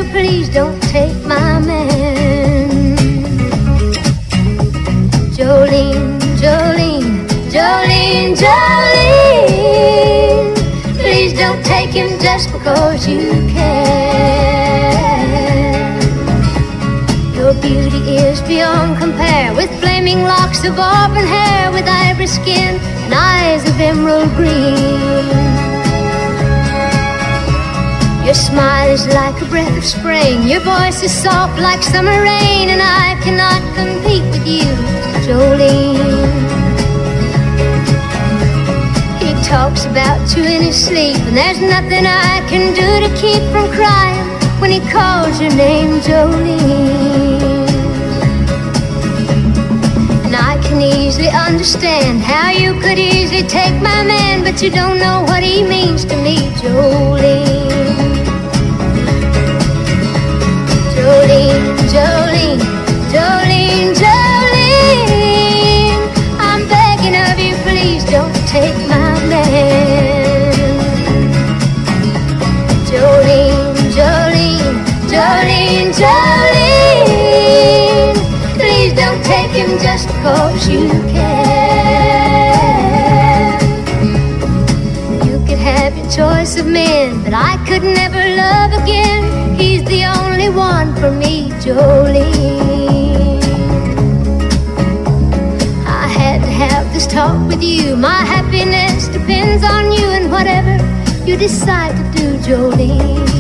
you, please don't take my man. Jolene, Jolene, Jolene, Jolene, please don't take him just because you can. Your beauty is beyond compare, with flaming locks of auburn hair, with ivory skin and eyes of emerald green. Your smile is like a breath of spring, your voice is soft like summer rain, and I cannot compete with you, Jolene. He talks about you in his sleep, and there's nothing I can do to keep from crying when he calls your name, Jolene. And I can easily understand how you could easily take my man, but you don't know what he means to me, Jolene. Jolene, Jolene, Jolene, Jolene, I'm begging of you, please don't take my man. Jolene, Jolene, Jolene, Jolene, please don't take him just because you can. You could have your choice of men, but I could never love again. He's the only one for me, Jolene. I had to have this talk with you. My happiness depends on you, and whatever you decide to do, Jolene.